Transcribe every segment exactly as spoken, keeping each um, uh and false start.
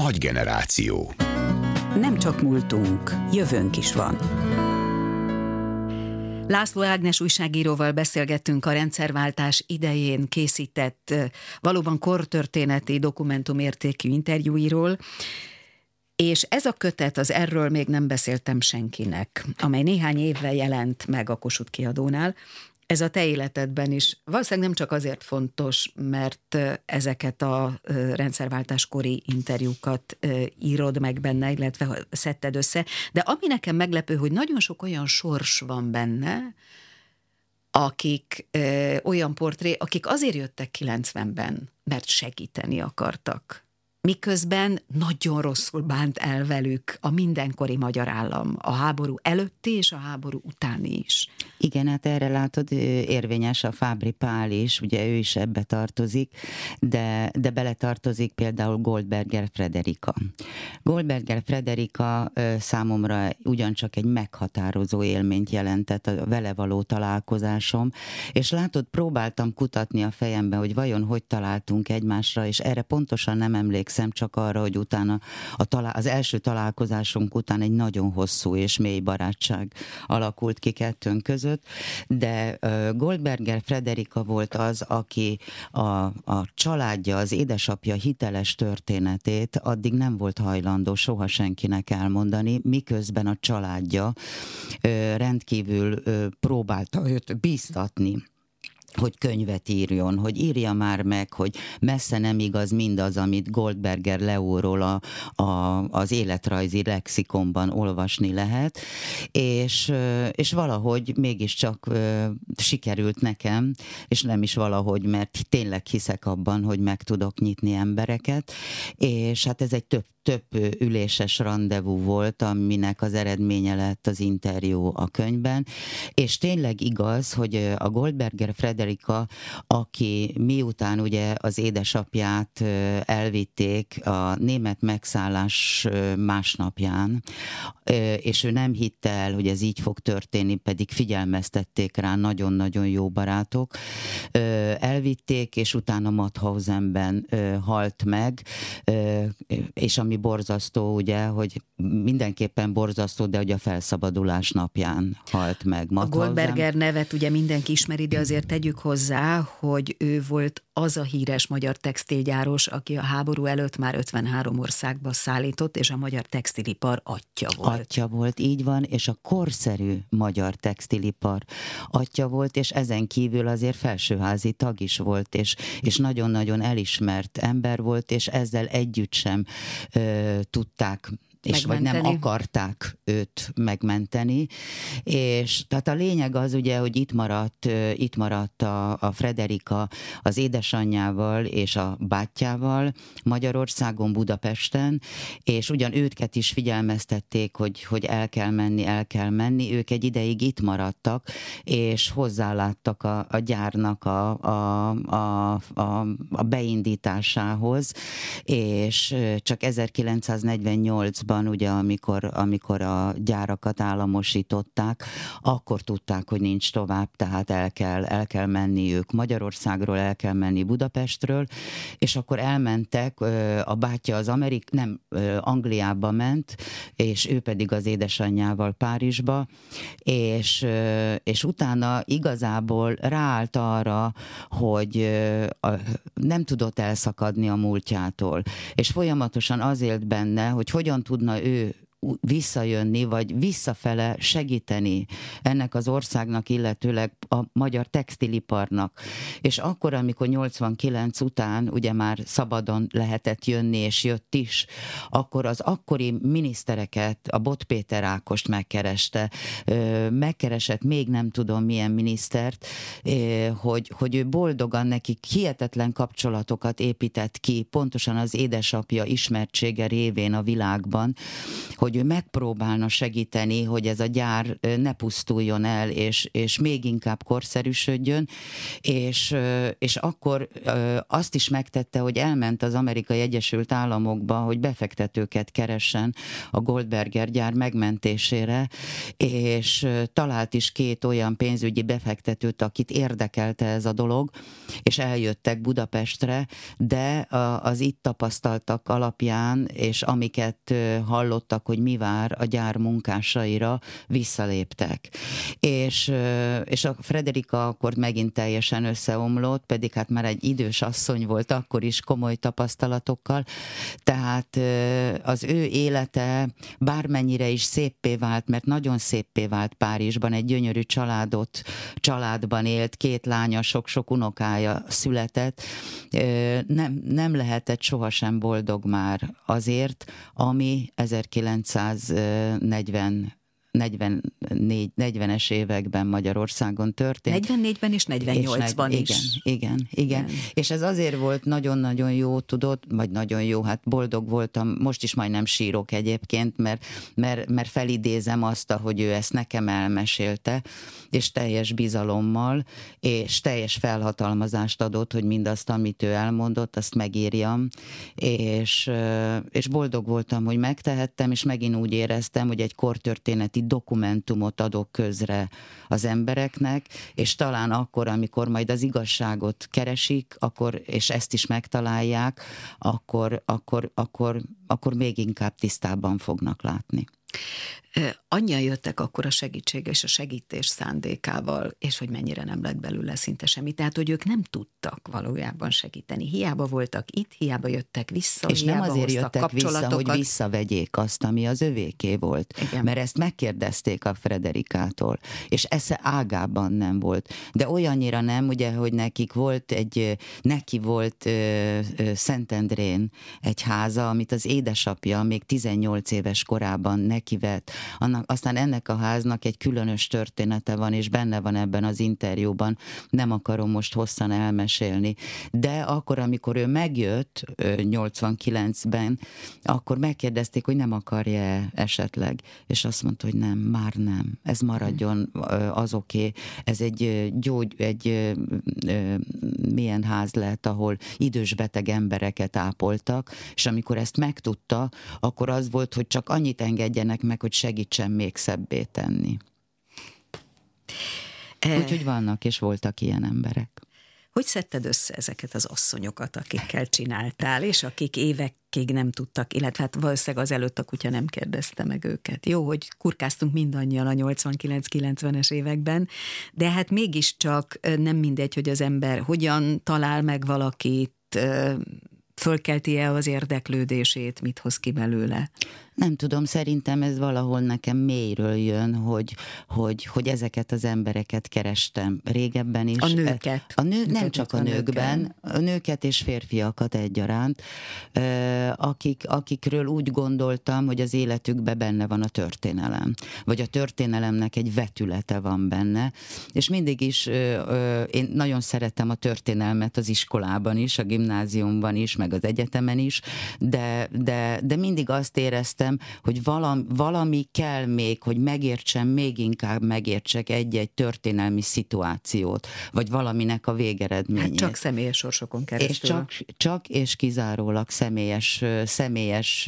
Nagy generáció. Nem csak múltunk, jövőnk is van. László Ágnes újságíróval beszélgettünk a rendszerváltás idején készített, valóban kortörténeti dokumentumértékű interjúiról, és ez a kötet, az Erről még nem beszéltem senkinek, amely néhány évvel jelent meg a Kossuth Kiadónál, ez a te életedben is valószínűleg nem csak azért fontos, mert ezeket a rendszerváltáskori interjúkat írod meg benne, illetve szedted össze, de ami nekem meglepő, hogy nagyon sok olyan sors van benne, akik olyan portré, akik azért jöttek kilencvenben, mert segíteni akartak. Miközben nagyon rosszul bánt el velük a mindenkori magyar állam, a háború előtti és a háború utáni is. Igen, hát erre látod, érvényes a Fábry Pál is, ugye ő is ebbe tartozik, de, de beletartozik például Goldberger Frederika. Goldberger Frederika számomra ugyancsak egy meghatározó élményt jelentett a vele való találkozásom, és látod, próbáltam kutatni a fejemben, hogy vajon hogy találtunk egymásra, és erre pontosan nem emlékszem, csak arra, hogy utána a talál, az első találkozásunk után egy nagyon hosszú és mély barátság alakult ki kettőnk között, de Goldberger Frederika volt az, aki a, a családja, az édesapja hiteles történetét addig nem volt hajlandó soha senkinek elmondani, miközben a családja rendkívül próbálta őt bíztatni, hogy könyvet írjon, hogy írja már meg, hogy messze nem igaz mindaz, amit Goldberger Leóról a, a, az életrajzi lexikonban olvasni lehet, és, és valahogy mégiscsak sikerült nekem, és nem is valahogy, mert tényleg hiszek abban, hogy meg tudok nyitni embereket, és hát ez egy több több üléses randevú volt, aminek az eredménye lett az interjú a könyvben, és tényleg igaz, hogy a Goldberger Frederika, aki miután ugye az édesapját elvitték a német megszállás másnapján, és ő nem hitte el, hogy ez így fog történni, pedig figyelmeztették rá nagyon-nagyon jó barátok, elvitték, és utána Mauthausenben halt meg, és ami borzasztó, ugye, hogy mindenképpen borzasztó, de hogy a felszabadulás napján halt meg Mauthausen. A Goldberger nevet ugye mindenki ismeri, de azért tegyük hozzá, hogy ő volt az a híres magyar textilgyáros, aki a háború előtt már ötvenhárom országba szállított, és a magyar textilipar atya volt. Atya volt, így van, és a korszerű magyar textilipar atya volt, és ezen kívül azért felsőházi tag is volt, és, és nagyon-nagyon elismert ember volt, és ezzel együtt sem ö, tudták és vagy nem akarták őt megmenteni, és tehát a lényeg az ugye, hogy itt maradt, itt maradt a, a Frederika az édesanyjával és a bátyjával Magyarországon, Budapesten, és ugyan őket is figyelmeztették, hogy, hogy el kell menni, el kell menni, ők egy ideig itt maradtak, és hozzáláttak a, a gyárnak a, a, a, a, a beindításához, és csak ezerkilencszáznegyvennyolcban ugye, amikor, amikor a gyárakat államosították, akkor tudták, hogy nincs tovább, tehát el kell, el kell menni ők Magyarországról, el kell menni Budapestről, és akkor elmentek, a bátyja az Amerik, nem, Angliába ment, és ő pedig az édesanyjával Párizsba, és, és utána igazából ráállt arra, hogy nem tudott elszakadni a múltjától, és folyamatosan az élt benne, hogy hogyan tudna ő visszajönni, vagy visszafele segíteni ennek az országnak, illetőleg a magyar textiliparnak. És akkor, amikor nyolcvankilenc után ugye már szabadon lehetett jönni, és jött is, akkor az akkori minisztereket, a Bot Péter Ákost megkereste, megkeresett még nem tudom milyen minisztert, hogy, hogy ő boldogan nekik hihetetlen kapcsolatokat épített ki, pontosan az édesapja ismertsége révén a világban, hogy hogy ő megpróbálna segíteni, hogy ez a gyár ne pusztuljon el, és, és még inkább korszerűsödjön, és, és akkor azt is megtette, hogy elment az Amerikai Egyesült Államokba, hogy befektetőket keressen a Goldberger gyár megmentésére, és talált is két olyan pénzügyi befektetőt, akit érdekelte ez a dolog, és eljöttek Budapestre, de az itt tapasztaltak alapján, és amiket hallottak, hogy mi vár a gyár munkásaira, visszaléptek. És, és a Frederika akkor megint teljesen összeomlott, pedig hát már egy idős asszony volt akkor is komoly tapasztalatokkal, tehát az ő élete bármennyire is széppé vált, mert nagyon széppé vált Párizsban, egy gyönyörű családot, családban élt, két lánya, sok-sok unokája született, nem, nem lehetett sohasem boldog már azért, ami ezerkilencszáznegyven negyvennégy, negyvenes években Magyarországon történt. negyvennégyben és negyvennyolcban és is. Igen, igen, igen. igen. És ez azért volt nagyon-nagyon jó, tudod, vagy nagyon jó, hát boldog voltam, most is majdnem sírok egyébként, mert, mert, mert felidézem azt, ahogy ő ezt nekem elmesélte, és teljes bizalommal, és teljes felhatalmazást adott, hogy mindazt, amit ő elmondott, azt megírjam, és, és boldog voltam, hogy megtehettem, és megint úgy éreztem, hogy egy kortörténeti dokumentumot adok közre az embereknek, és talán akkor, amikor majd az igazságot keresik, akkor, és ezt is megtalálják, akkor, akkor, akkor, akkor még inkább tisztábban fognak látni. Annyian jöttek akkor a segítség és a segítés szándékával, és hogy mennyire nem lett belőle szinte semmi. Tehát, hogy ők nem tudtak valójában segíteni. Hiába voltak itt, hiába jöttek vissza, és hiába nem azért jöttek vissza, hogy visszavegyék azt, ami az övéké volt. Igen. Mert ezt megkérdezték a Frederikától, és esze ágában nem volt. De olyannyira nem, ugye, hogy nekik volt egy, neki volt ö, ö, Szentendrén egy háza, amit az édesapja még tizennyolc éves korában neki vett. Annak, aztán ennek a háznak egy különös története van, és benne van ebben az interjúban, nem akarom most hosszan elmesélni. De akkor, amikor ő megjött nyolcvankilencben, akkor megkérdezték, hogy nem akarja esetleg, és azt mondta, hogy nem, már nem. Ez maradjon az oké. Ez egy gyógy, egy milyen ház lett, ahol idős beteg embereket ápoltak, és amikor ezt megtudta, akkor az volt, hogy csak annyit engedjenek meg, hogy segítsen még szebbé tenni. E... Úgyhogy vannak és voltak ilyen emberek. Hogy szedted össze ezeket az asszonyokat, akikkel csináltál, és akik évekig nem tudtak, illetve hát valószínűleg az előtt a kutya nem kérdezte meg őket. Jó, hogy kurkáztunk mindannyian a nyolcvankilenc-kilencvenes években, de hát mégiscsak nem mindegy, hogy az ember hogyan talál meg valakit, fölkelti-e az érdeklődését, mit hoz ki belőle? Nem tudom, szerintem ez valahol nekem mélyről jön, hogy, hogy, hogy ezeket az embereket kerestem régebben is. A nőket. A nő, nem csak a nőkben, a nőket és férfiakat egyaránt, akik, akikről úgy gondoltam, hogy az életükben benne van a történelem. Vagy a történelemnek egy vetülete van benne. És mindig is, én nagyon szeretem a történelmet az iskolában is, a gimnáziumban is, meg az egyetemen is, de, de, de mindig azt éreztem, hogy valami, valami kell még, hogy megértsem, még inkább megértsek egy-egy történelmi szituációt, vagy valaminek a végeredményét. Hát csak személyes sorsokon keresztül. És csak, csak és kizárólag személyes, személyes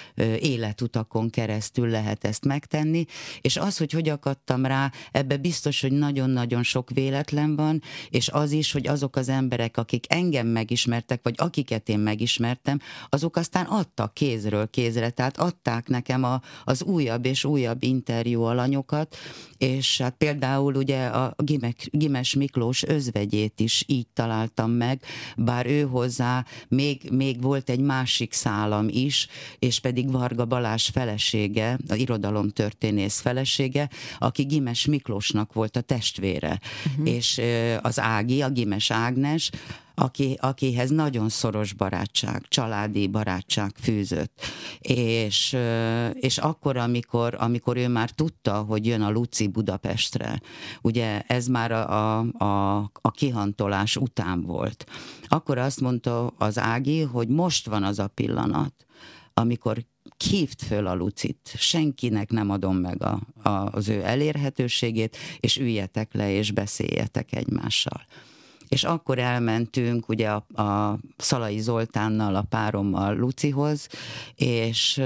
életutakon keresztül lehet ezt megtenni, és az, hogy hogy akadtam rá, ebbe biztos, hogy nagyon-nagyon sok véletlen van, és az is, hogy azok az emberek, akik engem megismertek, vagy akiket én megismertem, azok aztán adtak kézről kézre, tehát adták nekem a, az újabb és újabb interjú alanyokat, és hát például ugye a Gimes Miklós özvegyét is így találtam meg, bár ő hozzá még, még volt egy másik szálam is, és pedig Varga Balázs felesége, a irodalomtörténész felesége, aki Gimes Miklósnak volt a testvére, uh-huh. és az Ági, a Gimes Ágnes, Aki, akihez nagyon szoros barátság, családi barátság fűzött. És, és akkor, amikor, amikor ő már tudta, hogy jön a Luci Budapestre, ugye ez már a, a, a kihantolás után volt, akkor azt mondta az Ági, hogy most van az a pillanat, amikor hívd föl a Lucit, senkinek nem adom meg a, a, az ő elérhetőségét, és üljetek le, és beszéljetek egymással. És akkor elmentünk ugye a, a Szalai Zoltánnal, a párommal Lucihoz, és,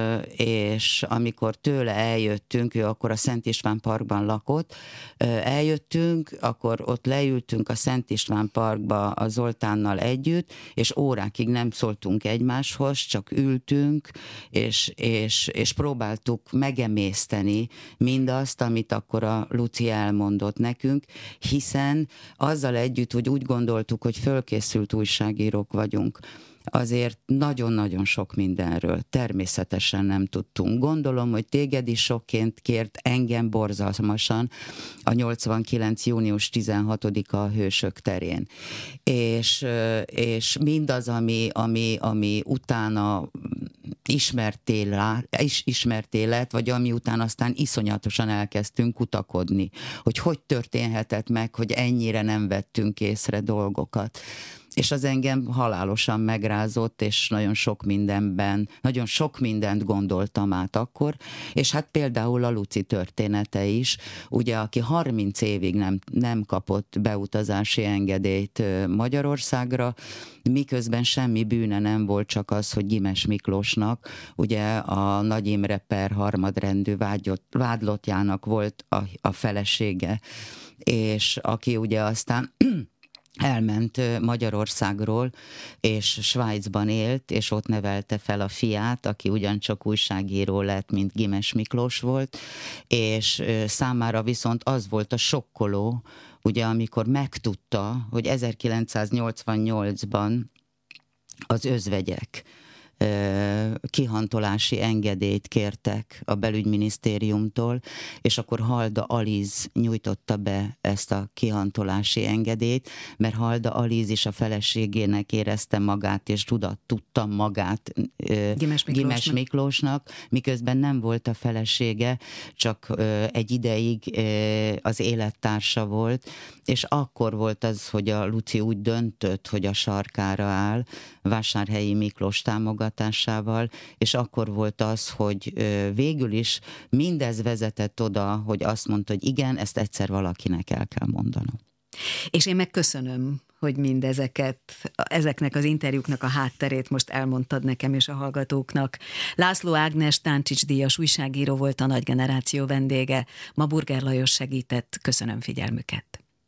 és amikor tőle eljöttünk, ő akkor a Szent István Parkban lakott, eljöttünk, akkor ott leültünk a Szent István Parkba a Zoltánnal együtt, és órákig nem szóltunk egymáshoz, csak ültünk, és, és, és próbáltuk megemészteni mindazt, amit akkor a Luci elmondott nekünk, hiszen azzal együtt, hogy úgy gondoltuk, hogy fölkészült újságírók vagyunk, azért nagyon-nagyon sok mindenről természetesen nem tudtunk. Gondolom, hogy téged is sokként kért, engem borzalmasan a nyolcvankilenc. június tizenhatodika a Hősök terén. És, és mindaz, ami, ami, ami utána ismertél, is, ismertél lett, vagy ami után aztán iszonyatosan elkezdtünk kutakodni, hogy hogy történhetett meg, hogy ennyire nem vettünk észre dolgokat. És az engem halálosan megrázott, és nagyon sok mindenben, nagyon sok mindent gondoltam át akkor, és hát például a Luci története is, ugye, aki harminc évig nem, nem kapott beutazási engedélyt Magyarországra, miközben semmi bűne nem volt, csak az, hogy Gimes Miklósnak, ugye a Nagy Imre per harmadrendű vágyott, vádlottjának volt a, a felesége, és aki ugye aztán elment Magyarországról, és Svájcban élt, és ott nevelte fel a fiát, aki ugyancsak újságíró lett, mint Gimes Miklós volt, és számára viszont az volt a sokkoló, ugye, amikor megtudta, hogy ezerkilencszáznyolcvannyolcban az özvegyek kihantolási engedélyt kértek a belügyminisztériumtól, és akkor Halda Aliz nyújtotta be ezt a kihantolási engedélyt, mert Halda Aliz is a feleségének érezte magát, és tudat, tudta magát Gimes Miklósnak. Gimes Miklósnak, miközben nem volt a felesége, csak egy ideig az élettársa volt, és akkor volt az, hogy a Luci úgy döntött, hogy a sarkára áll, Vásárhelyi Miklós támogatásával, és akkor volt az, hogy végül is mindez vezetett oda, hogy azt mondta, hogy igen, ezt egyszer valakinek el kell mondanom. És én megköszönöm, hogy mindezeket, ezeknek az interjúknak a hátterét most elmondtad nekem és a hallgatóknak. László Ágnes Táncsics díjas újságíró volt a Nagy Generáció vendége. Ma Burger Lajos segített. Köszönöm figyelmüket.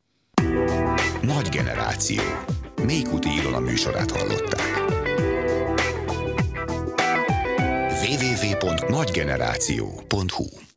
Nagy Generáció. Mékuti Ilona műsorát hallották. double-u double-u double-u pont nagygeneráció pont hu